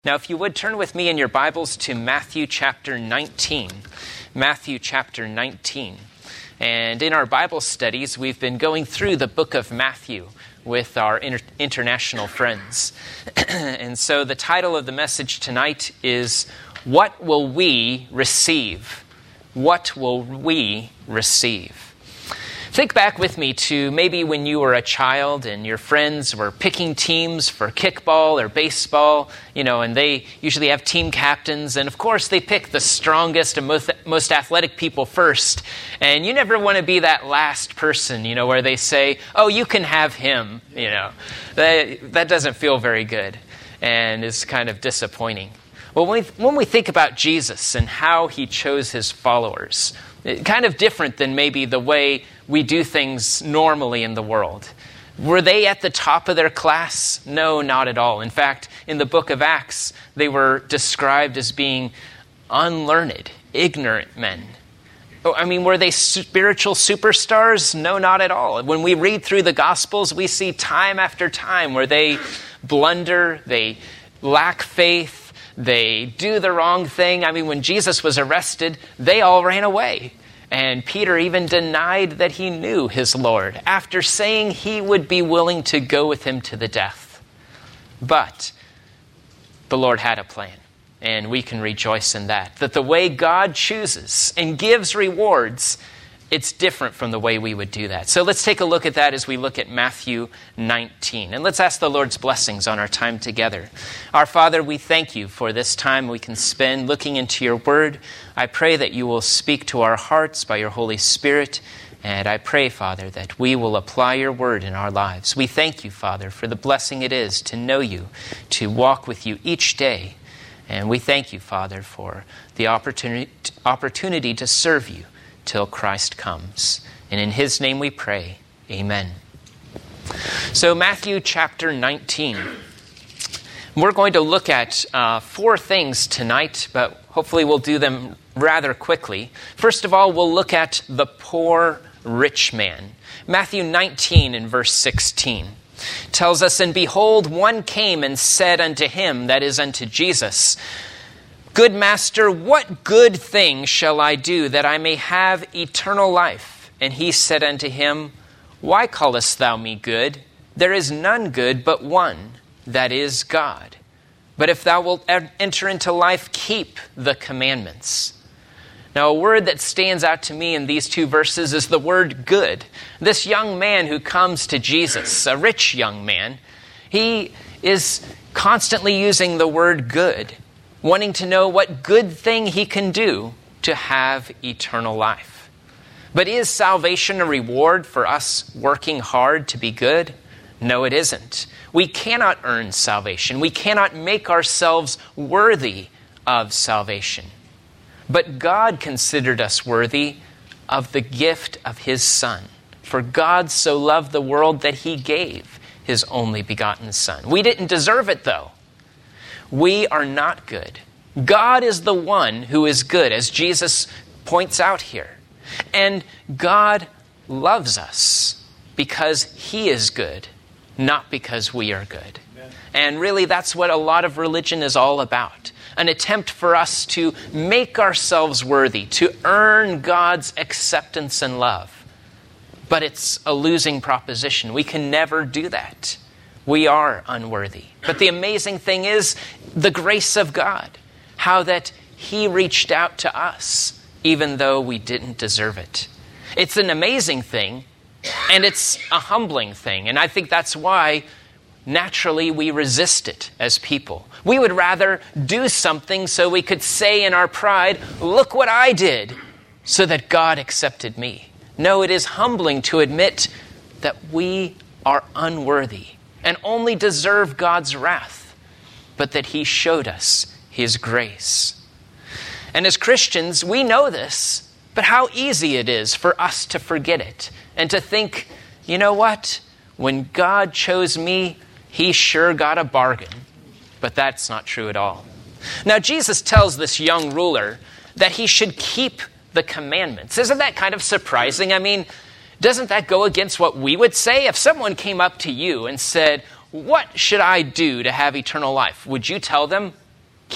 Now, if you would turn with me in your Bibles to Matthew chapter 19. Matthew chapter 19. And in our Bible studies, we've been going through the book of Matthew with our international friends. And so the title of the message tonight is, What Will We Receive? What will we receive? Think back with me to maybe when you were a child and your friends were picking teams for kickball or baseball, and they usually have team captains. And of course, they pick the strongest and most athletic people first. And you never want to be that last person, where they say, oh, you can have him. That doesn't feel very good and is kind of disappointing. Well, when we think about Jesus and how he chose his followers, kind of different than maybe the way we do things normally in the world. Were they at the top of their class? No, not at all. In fact, in the book of Acts, they were described as being unlearned, ignorant men. Were they spiritual superstars? No, not at all. When we read through the Gospels, we see time after time where they blunder, they lack faith, they do the wrong thing. When Jesus was arrested, they all ran away. And Peter even denied that he knew his Lord after saying he would be willing to go with him to the death. But the Lord had a plan, and we can rejoice in that the way God chooses and gives rewards, it's different from the way we would do that. So let's take a look at that as we look at Matthew 19. And let's ask the Lord's blessings on our time together. Our Father, we thank you for this time we can spend looking into your word. I pray that you will speak to our hearts by your Holy Spirit. And I pray, Father, that we will apply your word in our lives. We thank you, Father, for the blessing it is to know you, to walk with you each day. And we thank you, Father, for the opportunity to serve you till Christ comes. And in his name we pray. Amen. So Matthew chapter 19. We're going to look at 4 things tonight, but hopefully we'll do them rather quickly. First of all, we'll look at the poor rich man. Matthew 19 and verse 16 tells us, And behold, one came and said unto him, that is unto Jesus, Good master, what good thing shall I do that I may have eternal life? And he said unto him, Why callest thou me good? There is none good but one, that is God. But if thou wilt enter into life, keep the commandments. Now, a word that stands out to me in these 2 verses is the word good. This young man who comes to Jesus, a rich young man, he is constantly using the word good, wanting to know what good thing he can do to have eternal life. But is salvation a reward for us working hard to be good? No, it isn't. We cannot earn salvation. We cannot make ourselves worthy of salvation. But God considered us worthy of the gift of his Son. For God so loved the world that he gave his only begotten Son. We didn't deserve it, though. We are not good. God is the one who is good, as Jesus points out here. And God loves us because he is good, not because we are good. Amen. And really, that's what a lot of religion is all about. An attempt for us to make ourselves worthy, to earn God's acceptance and love. But it's a losing proposition. We can never do that. We are unworthy. But the amazing thing is the grace of God, how that he reached out to us, even though we didn't deserve it. It's an amazing thing, and it's a humbling thing. And I think that's why naturally we resist it as people. We would rather do something so we could say in our pride, look what I did, so that God accepted me. No, it is humbling to admit that we are unworthy and only deserve God's wrath, but that he showed us his grace. And as Christians, we know this, but how easy it is for us to forget it and to think, you know what? When God chose me, he sure got a bargain. But that's not true at all. Now, Jesus tells this young ruler that he should keep the commandments. Isn't that kind of surprising? Doesn't that go against what we would say? If someone came up to you and said, what should I do to have eternal life? Would you tell them,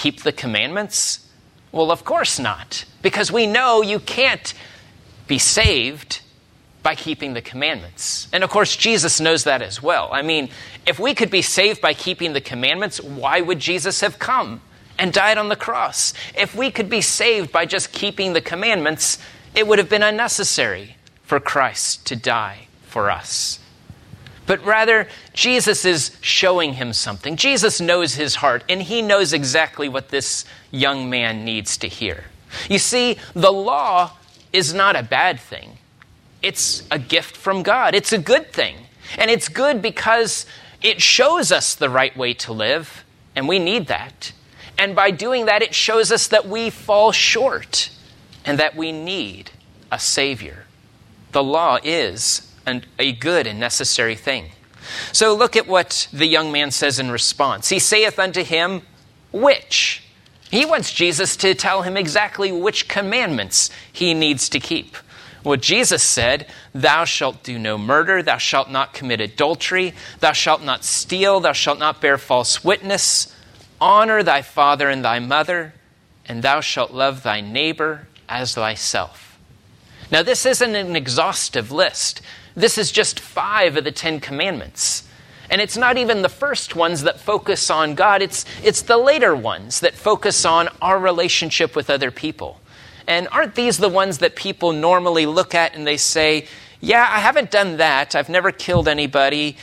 keep the commandments? Well, of course not, because we know you can't be saved by keeping the commandments. And of course, Jesus knows that as well. I mean, if we could be saved by keeping the commandments, why would Jesus have come and died on the cross? If we could be saved by just keeping the commandments, it would have been unnecessary for Christ to die for us. But rather, Jesus is showing him something. Jesus knows his heart, and he knows exactly what this young man needs to hear. You see, the law is not a bad thing. It's a gift from God. It's a good thing. And it's good because it shows us the right way to live, and we need that. And by doing that, it shows us that we fall short and that we need a Savior. The law is a good and necessary thing. So look at what the young man says in response. He saith unto him, which? He wants Jesus to tell him exactly which commandments he needs to keep. Well, Jesus said, thou shalt do no murder, thou shalt not commit adultery, thou shalt not steal, thou shalt not bear false witness, honor thy father and thy mother, and thou shalt love thy neighbor as thyself. Now, this isn't an exhaustive list. This is just 5 of the 10 commandments. And it's not even the first ones that focus on God. It's the later ones that focus on our relationship with other people. And aren't these the ones that people normally look at and they say, yeah, I haven't done that. I've never killed anybody.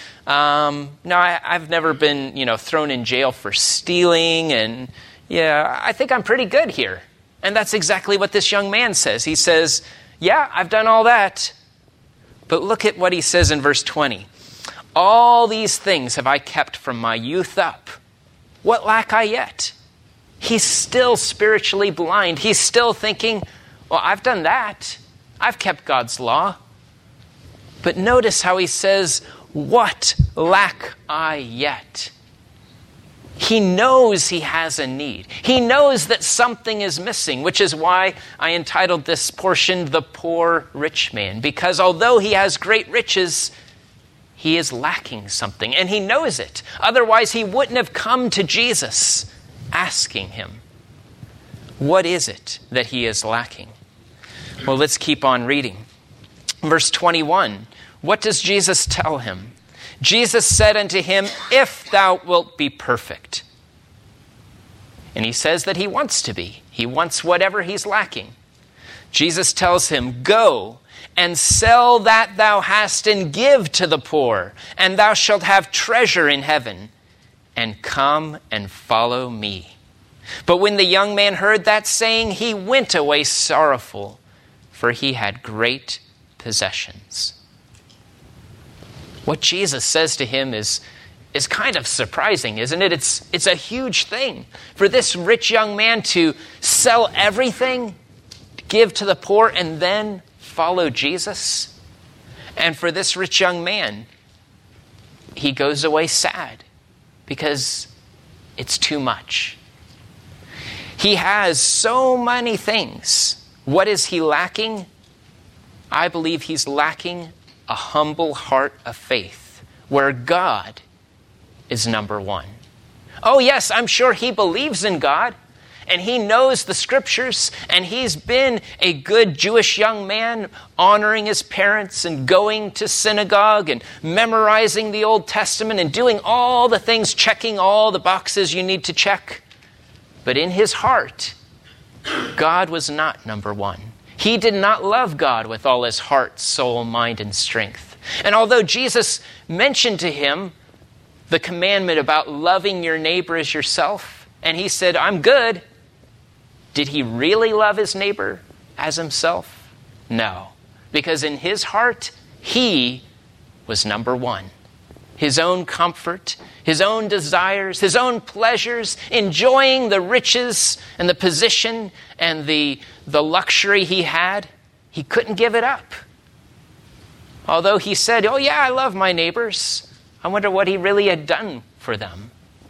I've never been, thrown in jail for stealing. And yeah, I think I'm pretty good here. And that's exactly what this young man says. He says, yeah, I've done all that. But look at what he says in verse 20. All these things have I kept from my youth up. What lack I yet? He's still spiritually blind. He's still thinking, well, I've done that. I've kept God's law. But notice how he says, what lack I yet? He knows he has a need. He knows that something is missing, which is why I entitled this portion, The Poor Rich Man. Because although he has great riches, he is lacking something, and he knows it. Otherwise, he wouldn't have come to Jesus asking him, what is it that he is lacking? Well, let's keep on reading. Verse 21, what does Jesus tell him? Jesus said unto him, if thou wilt be perfect. And he says that he wants to be. He wants whatever he's lacking. Jesus tells him, go and sell that thou hast and give to the poor, and thou shalt have treasure in heaven, and come and follow me. But when the young man heard that saying, he went away sorrowful, for he had great possessions. What Jesus says to him is kind of surprising, isn't it? It's a huge thing for this rich young man to sell everything, give to the poor, and then follow Jesus. And for this rich young man, he goes away sad because it's too much. He has so many things. What is he lacking? I believe he's lacking a humble heart of faith where God is number one. Oh yes, I'm sure he believes in God and he knows the scriptures and he's been a good Jewish young man honoring his parents and going to synagogue and memorizing the Old Testament and doing all the things, checking all the boxes you need to check. But in his heart, God was not number one. He did not love God with all his heart, soul, mind, and strength. And although Jesus mentioned to him the commandment about loving your neighbor as yourself, and he said, I'm good, did he really love his neighbor as himself? No, because in his heart, he was number one. His own comfort, his own desires, his own pleasures, enjoying the riches and the position and the luxury he had, he couldn't give it up. Although he said, oh yeah, I love my neighbors, I wonder what he really had done for them.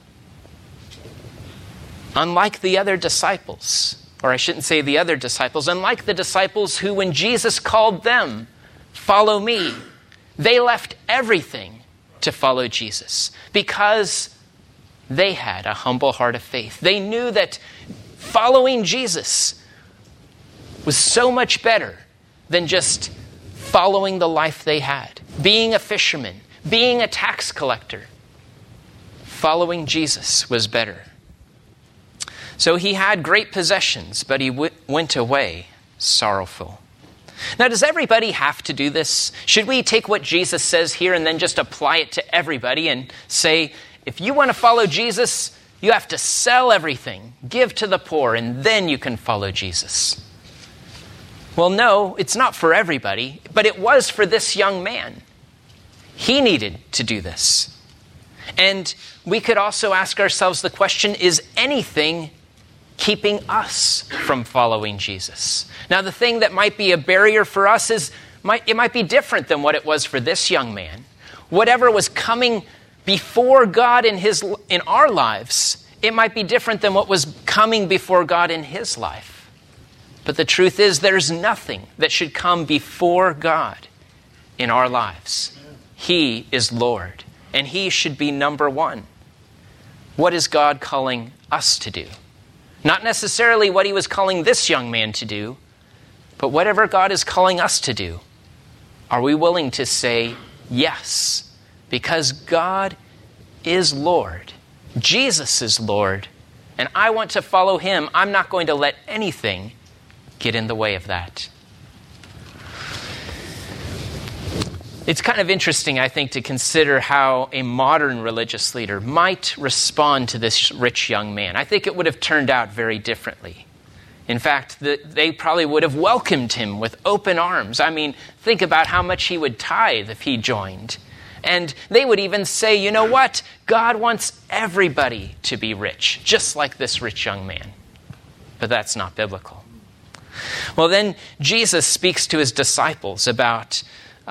Unlike the other disciples, or I shouldn't say the other disciples, unlike the disciples who, when Jesus called them, follow me, they left everything to follow Jesus because They had a humble heart of faith. They knew that following Jesus was so much better than just following the life they had. Being a fisherman, being a tax collector. Following Jesus was better. So he had great possessions, but he went away sorrowful. Now, does everybody have to do this? Should we take what Jesus says here and then just apply it to everybody and say, if you want to follow Jesus, you have to sell everything, give to the poor, and then you can follow Jesus? Well, no, it's not for everybody, but it was for this young man. He needed to do this. And we could also ask ourselves the question, is anything keeping us from following Jesus? Now, the thing that might be a barrier for us it might be different than what it was for this young man. Whatever was coming before God in our lives, it might be different than what was coming before God in his life. But the truth is, there's nothing that should come before God in our lives. He is Lord, and he should be number one. What is God calling us to do? Not necessarily what he was calling this young man to do, but whatever God is calling us to do. Are we willing to say yes? Because God is Lord. Jesus is Lord. And I want to follow him. I'm not going to let anything get in the way of that. It's kind of interesting, I think, to consider how a modern religious leader might respond to this rich young man. I think it would have turned out very differently. In fact, they probably would have welcomed him with open arms. I mean, think about how much he would tithe if he joined. And they would even say, you know what? God wants everybody to be rich, just like this rich young man. But that's not biblical. Well, then Jesus speaks to his disciples about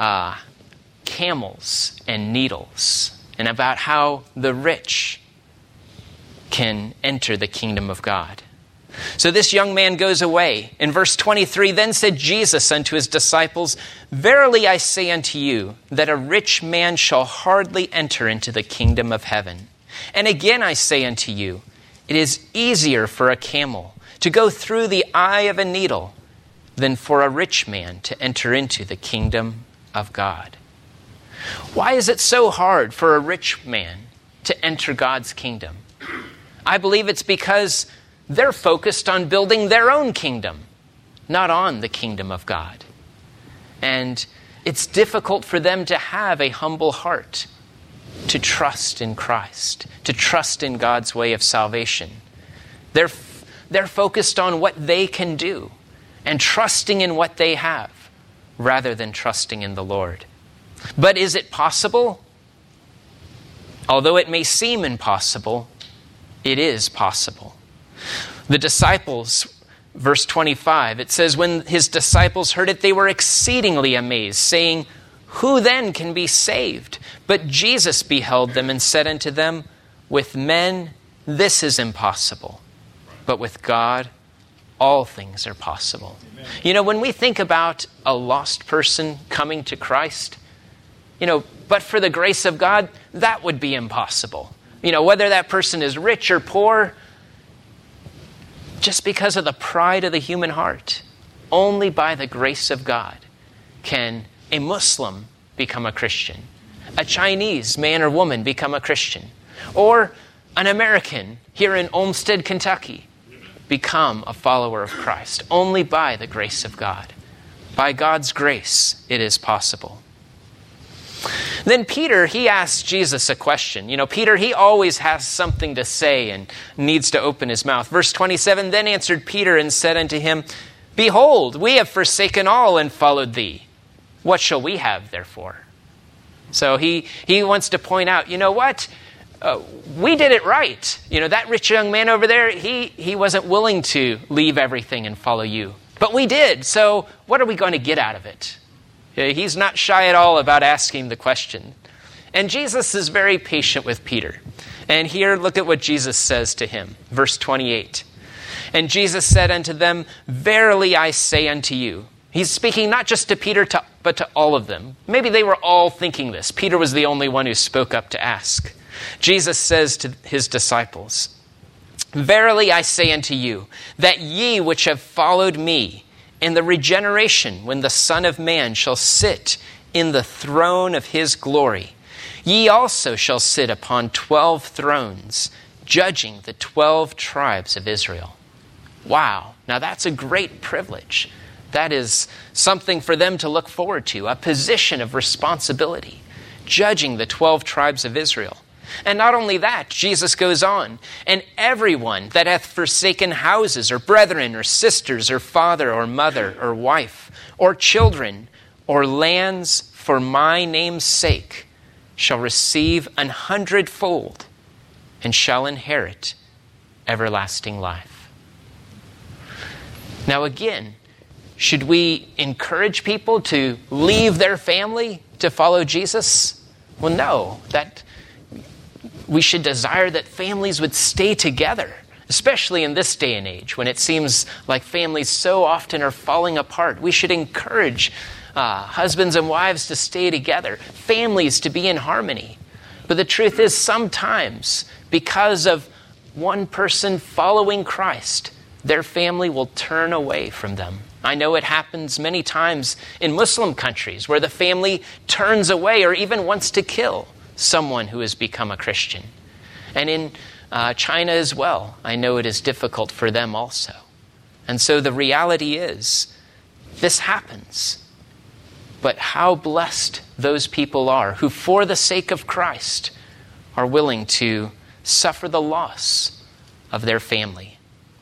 camels and needles, and about how the rich can enter the kingdom of God. So this young man goes away. In verse 23, then said Jesus unto his disciples, verily I say unto you, that a rich man shall hardly enter into the kingdom of heaven. And again I say unto you, it is easier for a camel to go through the eye of a needle than for a rich man to enter into the kingdom of God. Why is it so hard for a rich man to enter God's kingdom? I believe it's because they're focused on building their own kingdom, not on the kingdom of God. And it's difficult for them to have a humble heart, to trust in Christ, to trust in God's way of salvation. They're focused on what they can do and trusting in what they have rather than trusting in the Lord. But is it possible? Although it may seem impossible, it is possible. The disciples, verse 25, it says, when his disciples heard it, they were exceedingly amazed, saying, who then can be saved? But Jesus beheld them and said unto them, with men this is impossible, but with God all things are possible. Amen. You know, when we think about a lost person coming to Christ, but for the grace of God, that would be impossible. Whether that person is rich or poor, just because of the pride of the human heart, only by the grace of God can a Muslim become a Christian, a Chinese man or woman become a Christian, or an American here in Olmsted, Kentucky, become a follower of Christ. Only by the grace of God. By God's grace, it is possible. Then Peter, he asked Jesus a question. Peter, he always has something to say and needs to open his mouth. Verse 27, then answered Peter and said unto him, behold, we have forsaken all and followed thee. What shall we have therefore? So he wants to point out, you know what? We did it right. That rich young man over there, he wasn't willing to leave everything and follow you. But we did. So what are we going to get out of it? He's not shy at all about asking the question. And Jesus is very patient with Peter. And here, look at what Jesus says to him. Verse 28. And Jesus said unto them, verily I say unto you. He's speaking not just to Peter, but to all of them. Maybe they were all thinking this. Peter was the only one who spoke up to ask. Jesus says to his disciples, "Verily I say unto you, that ye which have followed me, in the regeneration when the Son of Man shall sit in the throne of his glory, ye also shall sit upon 12 thrones, judging the 12 tribes of Israel." Wow, now that's a great privilege. That is something for them to look forward to, a position of responsibility, judging the 12 tribes of Israel. And not only that, Jesus goes on, "And everyone that hath forsaken houses, or brethren, or sisters, or father, or mother, or wife, or children, or lands for my name's sake, shall receive 100-fold, and shall inherit everlasting life." Now again, should we encourage people to leave their family to follow Jesus? Well, no. We should desire that families would stay together, especially in this day and age when it seems like families so often are falling apart. We should encourage husbands and wives to stay together, families to be in harmony. But the truth is, sometimes, because of one person following Christ, their family will turn away from them. I know it happens many times in Muslim countries where the family turns away or even wants to kill someone who has become a Christian. And in China as well, I know it is difficult for them also. And so the reality is, this happens. But how blessed those people are who, for the sake of Christ, are willing to suffer the loss of their family.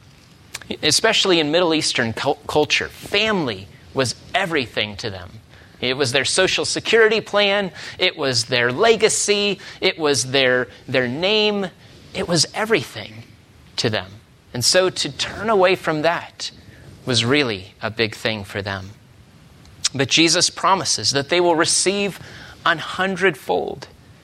Especially in Middle Eastern culture, family was everything to them. It was their social security plan. It was their legacy. It was their name. It was everything to them. And so to turn away from that was really a big thing for them. But Jesus promises that they will receive 100-fold.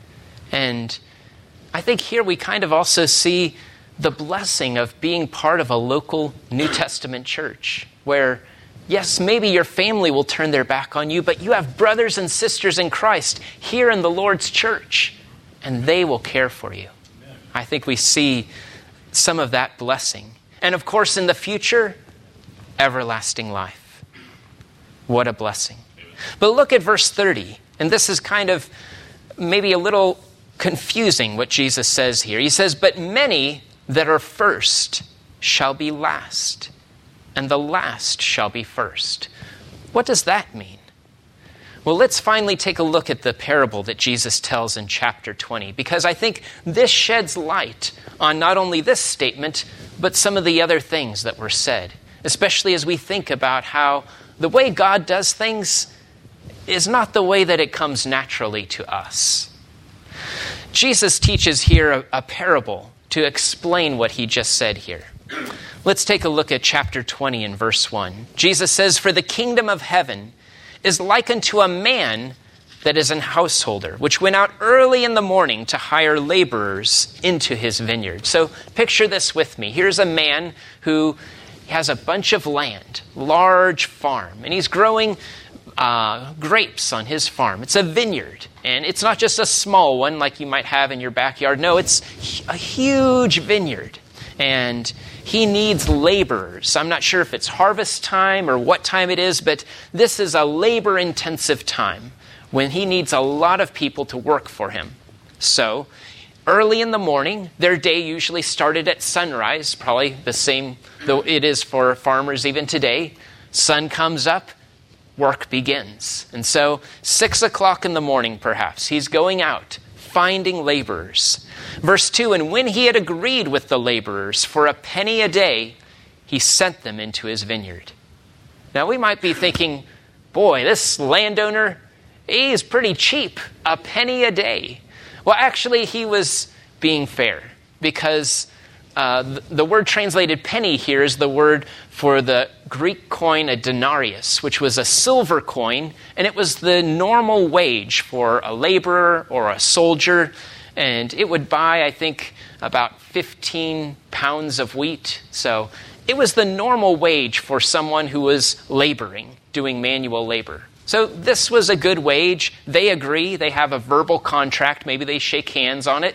And I think here we kind of also see the blessing of being part of a local New Testament church where, yes, maybe your family will turn their back on you, but you have brothers and sisters in Christ here in the Lord's church, and they will care for you. Amen. I think we see some of that blessing. And of course, in the future, everlasting life. What a blessing. But look at verse 30, and this is kind of maybe a little confusing what Jesus says here. He says, "But many that are first shall be last, and the last shall be first." What does that mean? Well, let's finally take a look at the parable that Jesus tells in chapter 20, because I think this sheds light on not only this statement, but some of the other things that were said, especially as we think about how the way God does things is not the way that it comes naturally to us. Jesus teaches here a parable to explain what he just said here. Let's take a look at chapter 20 and verse 1. Jesus says, "For the kingdom of heaven is like unto a man that is an householder, which went out early in the morning to hire laborers into his vineyard." So picture this with me. Here's a man who has a bunch of land, large farm, and he's growing grapes on his farm. It's a vineyard, and it's not just a small one like you might have in your backyard. No, it's a huge vineyard, and he needs laborers. I'm not sure if it's harvest time or what time it is, but this is a labor-intensive time when he needs a lot of people to work for him. So early in the morning, their day usually started at sunrise, probably the same though it is for farmers even today. Sun comes up, work begins. And so 6 o'clock in the morning, perhaps, he's going out, finding laborers. Verse 2, "And when he had agreed with the laborers for a penny a day, he sent them into his vineyard." Now we might be thinking, boy, this landowner, he's pretty cheap, a penny a day. Well, actually, he was being fair, because the word translated penny here is the word for the Greek coin, a denarius, which was a silver coin, and it was the normal wage for a laborer or a soldier, and it would buy, I think, about 15 pounds of wheat. So it was the normal wage for someone who was laboring, doing manual labor. So this was a good wage. They agree. They have a verbal contract. Maybe they shake hands on it.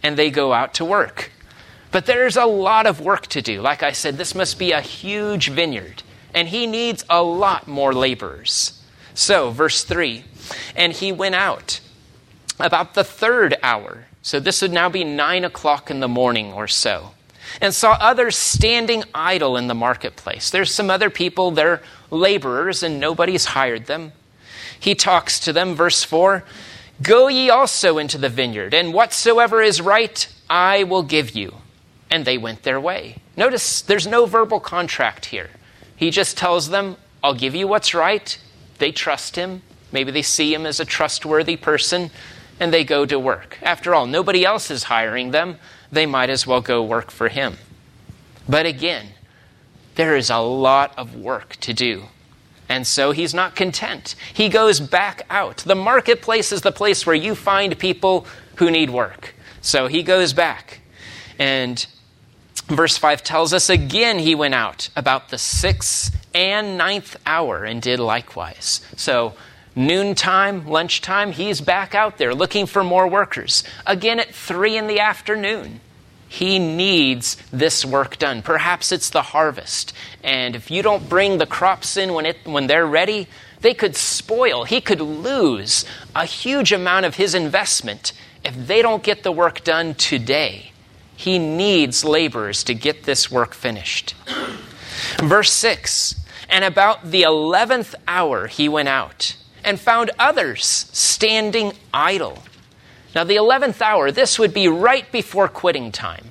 and they go out to work. But there's a lot of work to do. Like I said, this must be a huge vineyard, and he needs a lot more laborers. So, verse 3, and he went out about the third hour. So this would now be 9 o'clock in the morning or so, and saw others standing idle in the marketplace. There's some other people, they're laborers, and nobody's hired them. He talks to them, verse 4, go ye also into the vineyard, and whatsoever is right, I will give you. And they went their way. Notice there's no verbal contract here. He just tells them, I'll give you what's right. They trust him. Maybe they see him as a trustworthy person, and they go to work. After all, nobody else is hiring them. They might as well go work for him. But again, there is a lot of work to do. And so he's not content. He goes back out. The marketplace is the place where you find people who need work. So he goes back. And verse 5 tells us again he went out about the 6th and 9th hour and did likewise. So noontime, lunchtime, he's back out there looking for more workers. Again at 3 in the afternoon. He needs this work done. Perhaps it's the harvest. And if you don't bring the crops in when they're ready, they could spoil. He could lose a huge amount of his investment if they don't get the work done today. He needs laborers to get this work finished. Verse 6, and about the 11th hour he went out and found others standing idle. Now the 11th hour, this would be right before quitting time.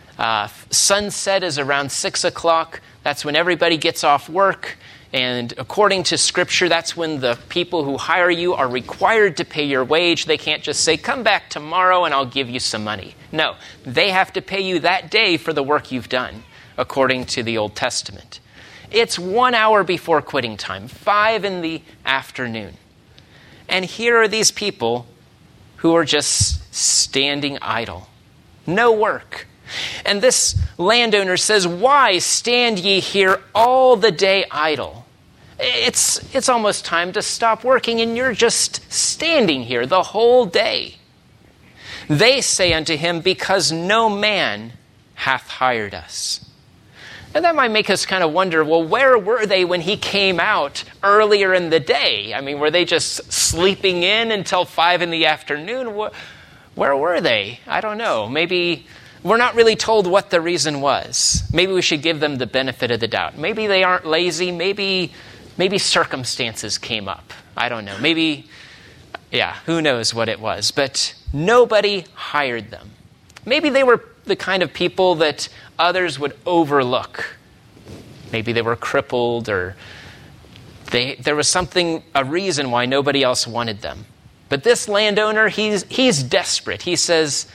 Sunset is around 6 o'clock. That's when everybody gets off work. And according to Scripture, that's when the people who hire you are required to pay your wage. They can't just say, come back tomorrow and I'll give you some money. No, they have to pay you that day for the work you've done, according to the Old Testament. It's 1 hour before quitting time, 5 in the afternoon. And here are these people who are just standing idle. No work. And this landowner says, why stand ye here all the day idle? It's almost time to stop working, and you're just standing here the whole day. They say unto him, because no man hath hired us. And that might make us kind of wonder, well, where were they when he came out earlier in the day? I mean, were they just sleeping in until 5 in the afternoon? Where were they? I don't know. Maybe we're not really told what the reason was. Maybe we should give them the benefit of the doubt. Maybe they aren't lazy. Maybe circumstances came up. I don't know. Maybe, who knows what it was. But nobody hired them. Maybe they were the kind of people that others would overlook. Maybe they were crippled, or there was a reason why nobody else wanted them. But this landowner, he's desperate. He says,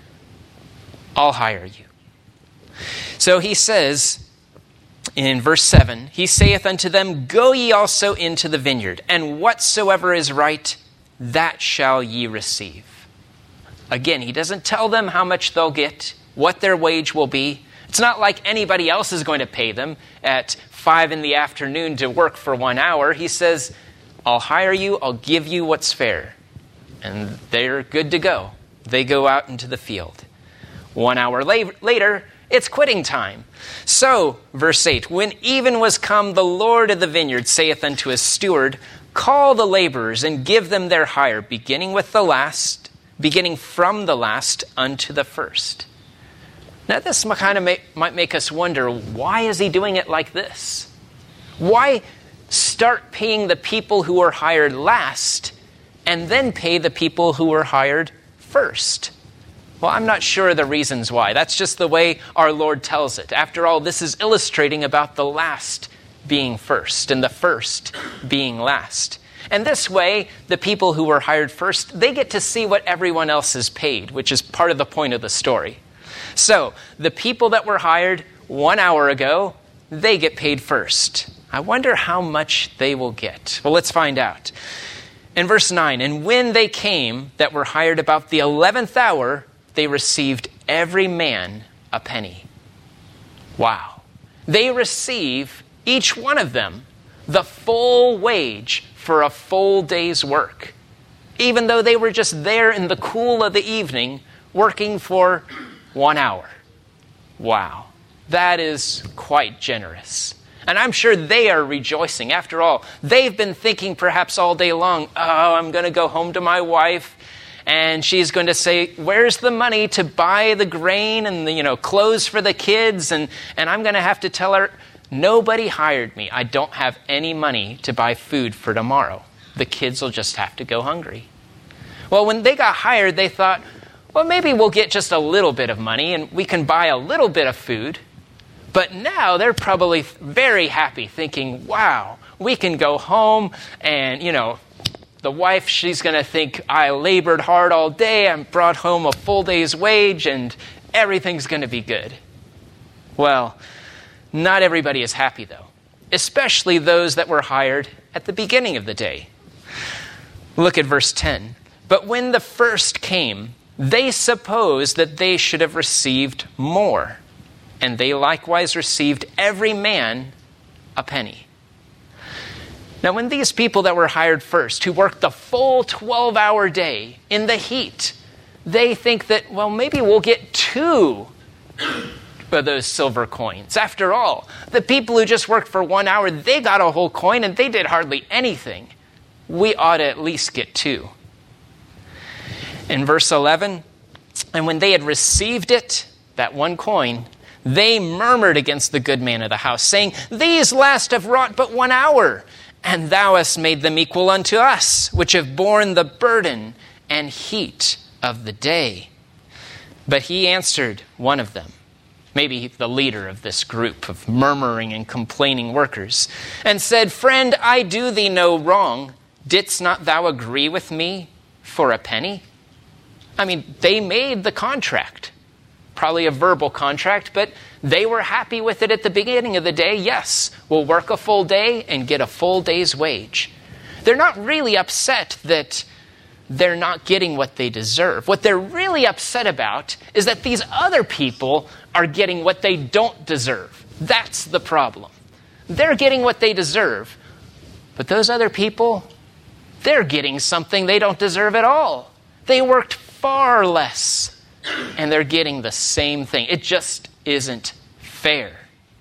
I'll hire you. So he says in verse 7, he saith unto them, go ye also into the vineyard, and whatsoever is right, that shall ye receive. Again, he doesn't tell them how much they'll get, what their wage will be. It's not like anybody else is going to pay them at 5 in the afternoon to work for 1 hour. He says, I'll hire you, I'll give you what's fair. And they're good to go. They go out into the field. 1 hour later, it's quitting time. So, verse 8, when even was come, the Lord of the vineyard saith unto his steward, call the laborers and give them their hire, beginning from the last unto the first. Now this kind of might make us wonder, why is he doing it like this? Why start paying the people who are hired last and then pay the people who were hired first? Well, I'm not sure the reasons why. That's just the way our Lord tells it. After all, this is illustrating about the last being first and the first being last. And this way, the people who were hired first, they get to see what everyone else is paid, which is part of the point of the story. So, the people that were hired 1 hour ago, they get paid first. I wonder how much they will get. Well, let's find out. In verse 9, and when they came that were hired about the 11th hour, they received every man a penny. Wow. They receive, each one of them, the full wage for a full day's work. Even though they were just there in the cool of the evening, working for 1 hour. Wow, that is quite generous. And I'm sure they are rejoicing. After all, they've been thinking perhaps all day long, oh, I'm going to go home to my wife, and she's going to say, where's the money to buy the grain and the clothes for the kids? And I'm going to have to tell her, nobody hired me. I don't have any money to buy food for tomorrow. The kids will just have to go hungry. Well, when they got hired, they thought, well, maybe we'll get just a little bit of money and we can buy a little bit of food. But now they're probably very happy thinking, wow, we can go home and, the wife, she's going to think I labored hard all day and brought home a full day's wage and everything's going to be good. Well, not everybody is happy though, especially those that were hired at the beginning of the day. Look at verse 10. But when the first came, they supposed that they should have received more. And they likewise received every man a penny. Now, when these people that were hired first, who worked the full 12-hour day in the heat, they think that, well, maybe we'll get 2 of those silver coins. After all, the people who just worked for 1 hour, they got a whole coin and they did hardly anything. We ought to at least get 2. In verse 11, and when they had received it, that 1 coin, they murmured against the good man of the house, saying, these last have wrought but 1 hour, and thou hast made them equal unto us, which have borne the burden and heat of the day. But he answered one of them, maybe the leader of this group of murmuring and complaining workers, and said, friend, I do thee no wrong. Didst not thou agree with me for a penny? I mean, they made the contract. Probably a verbal contract, but they were happy with it at the beginning of the day. Yes, we'll work a full day and get a full day's wage. They're not really upset that they're not getting what they deserve. What they're really upset about is that these other people are getting what they don't deserve. That's the problem. They're getting what they deserve, but those other people, they're getting something they don't deserve at all. They worked far less. And they're getting the same thing. It just isn't fair.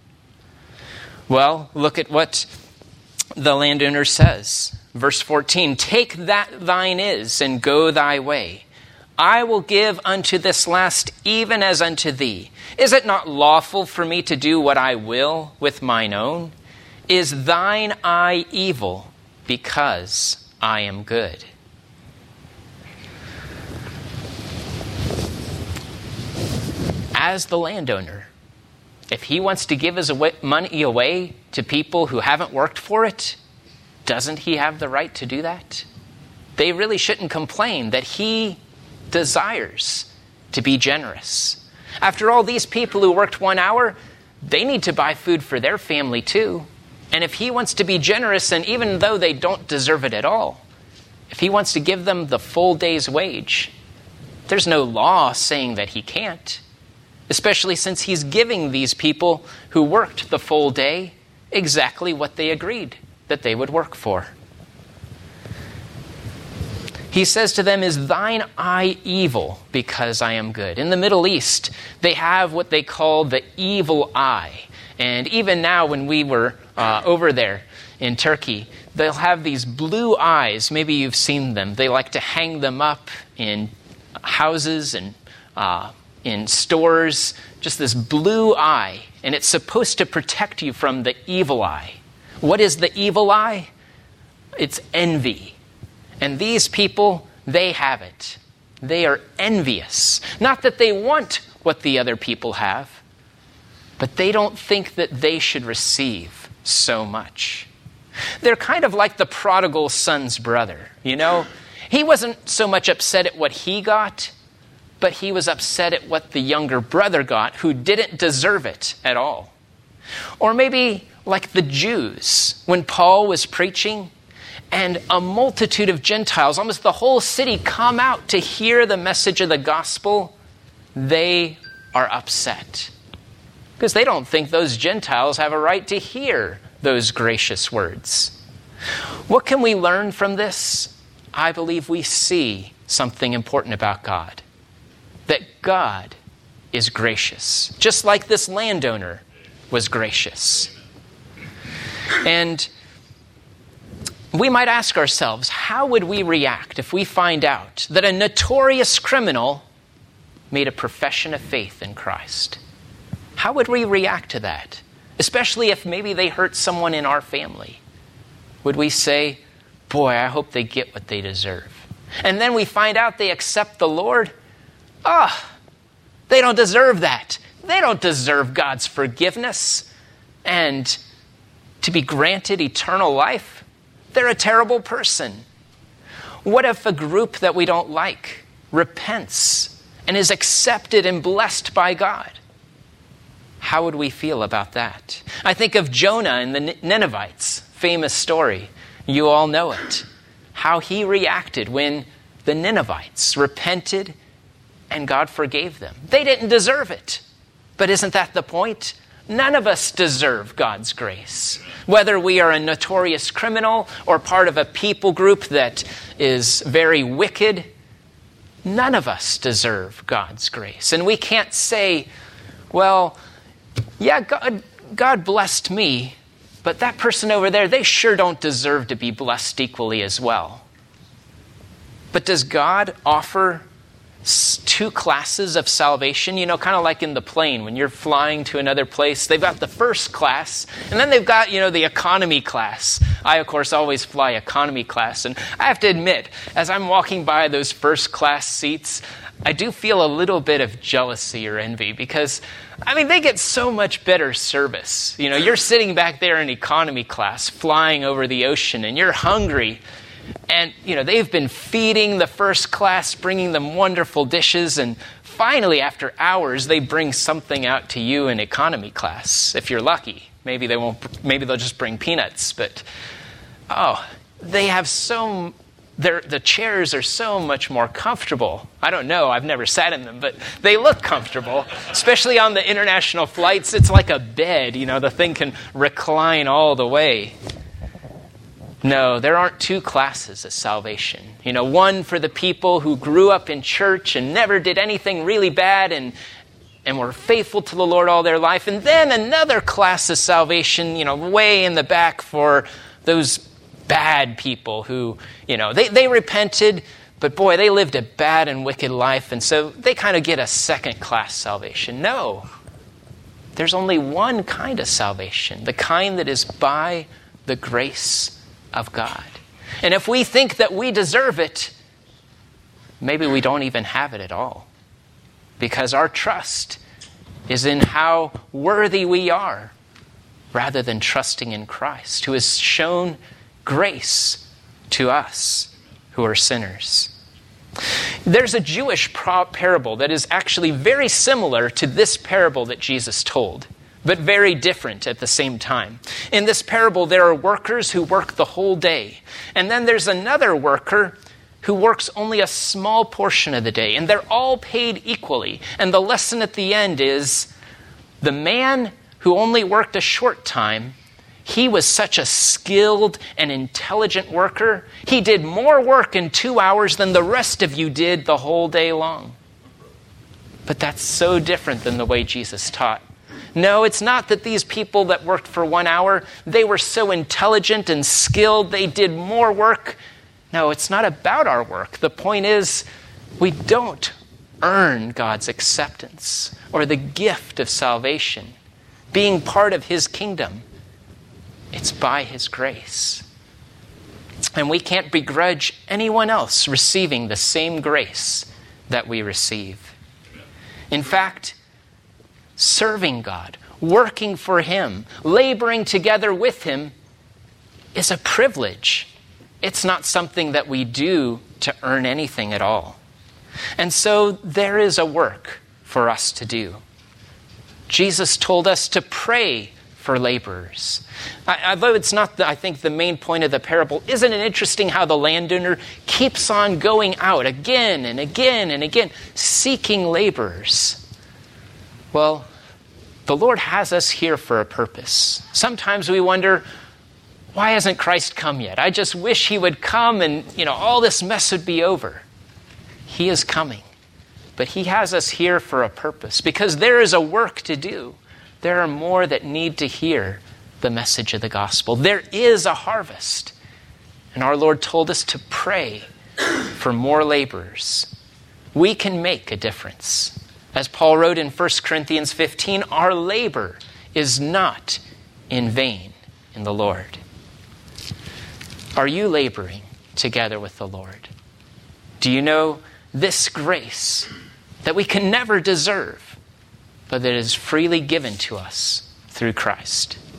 Well, look at what the landowner says. Verse 14, take that thine is, and go thy way. I will give unto this last even as unto thee. Is it not lawful for me to do what I will with mine own? Is thine eye evil because I am good? As the landowner, if he wants to give his money away to people who haven't worked for it, doesn't he have the right to do that? They really shouldn't complain that he desires to be generous. After all, these people who worked 1 hour, they need to buy food for their family too. And if he wants to be generous, and even though they don't deserve it at all, if he wants to give them the full day's wage, there's no law saying that he can't. Especially since he's giving these people who worked the full day exactly what they agreed that they would work for. He says to them, is thine eye evil because I am good? In the Middle East, they have what they call the evil eye. And even now when we were over there in Turkey, they'll have these blue eyes. Maybe you've seen them. They like to hang them up in houses and in stores, just this blue eye, and it's supposed to protect you from the evil eye. What is the evil eye? It's envy. And these people, they have it. They are envious. Not that they want what the other people have, but they don't think that they should receive so much. They're kind of like the prodigal son's brother, He wasn't so much upset at what he got, but he was upset at what the younger brother got, who didn't deserve it at all. Or maybe like the Jews, when Paul was preaching, and a multitude of Gentiles, almost the whole city, come out to hear the message of the gospel, they are upset. Because they don't think those Gentiles have a right to hear those gracious words. What can we learn from this? I believe we see something important about God. that God is gracious, just like this landowner was gracious. And we might ask ourselves, how would we react if we find out that a notorious criminal made a profession of faith in Christ? How would we react to that? Especially if maybe they hurt someone in our family. Would we say, boy, I hope they get what they deserve? And then we find out they accept the Lord. They don't deserve that. They don't deserve God's forgiveness and to be granted eternal life. They're a terrible person. What if a group that we don't like repents and is accepted and blessed by God? How would we feel about that? I think of Jonah and the Ninevites, famous story. You all know it. How he reacted when the Ninevites repented and God forgave them. They didn't deserve it. But isn't that the point? None of us deserve God's grace. Whether we are a notorious criminal or part of a people group that is very wicked, none of us deserve God's grace. And we can't say, well, yeah, God blessed me, but that person over there, they sure don't deserve to be blessed equally as well. But does God offer two classes of salvation? You know, kind of like in the plane, when you're flying to another place, they've got the first class, and then they've got, the economy class. I, of course, always fly economy class, and I have to admit, as I'm walking by those first class seats, I do feel a little bit of jealousy or envy because, they get so much better service. You're sitting back there in economy class, flying over the ocean, and you're hungry. And, they've been feeding the first class, bringing them wonderful dishes. And finally, after hours, they bring something out to you in economy class, if you're lucky. Maybe they'll just bring peanuts. But, they have the chairs are so much more comfortable. I don't know, I've never sat in them, but they look comfortable. Especially on the international flights, it's like a bed. The thing can recline all the way. No, there aren't two classes of salvation. One for the people who grew up in church and never did anything really bad and were faithful to the Lord all their life. And then another class of salvation, way in the back for those bad people who, they repented, but boy, they lived a bad and wicked life. And so they kind of get a second class salvation. No, there's only one kind of salvation, the kind that is by the grace of God. And if we think that we deserve it, maybe we don't even have it at all. Because our trust is in how worthy we are, rather than trusting in Christ, who has shown grace to us who are sinners. There's a Jewish parable that is actually very similar to this parable that Jesus told, but very different at the same time. In this parable, there are workers who work the whole day. And then there's another worker who works only a small portion of the day. And they're all paid equally. And the lesson at the end is, the man who only worked a short time, he was such a skilled and intelligent worker. He did more work in 2 hours than the rest of you did the whole day long. But that's so different than the way Jesus taught. No, it's not that these people that worked for 1 hour, they were so intelligent and skilled, they did more work. No, it's not about our work. The point is, we don't earn God's acceptance or the gift of salvation, being part of His kingdom. It's by His grace. And we can't begrudge anyone else receiving the same grace that we receive. In fact, serving God, working for Him, laboring together with Him is a privilege. It's not something that we do to earn anything at all. And so there is a work for us to do. Jesus told us to pray for laborers. Although it's not, I think, the main point of the parable, isn't it interesting how the landowner keeps on going out again and again and again, seeking laborers? Well, the Lord has us here for a purpose. Sometimes we wonder, why hasn't Christ come yet? I just wish He would come and, all this mess would be over. He is coming. But he has us here for a purpose, because there is a work to do. There are more that need to hear the message of the gospel. There is a harvest. And our Lord told us to pray for more laborers. We can make a difference. As Paul wrote in 1 Corinthians 15, our labor is not in vain in the Lord. Are you laboring together with the Lord? Do you know this grace that we can never deserve, but that is freely given to us through Christ?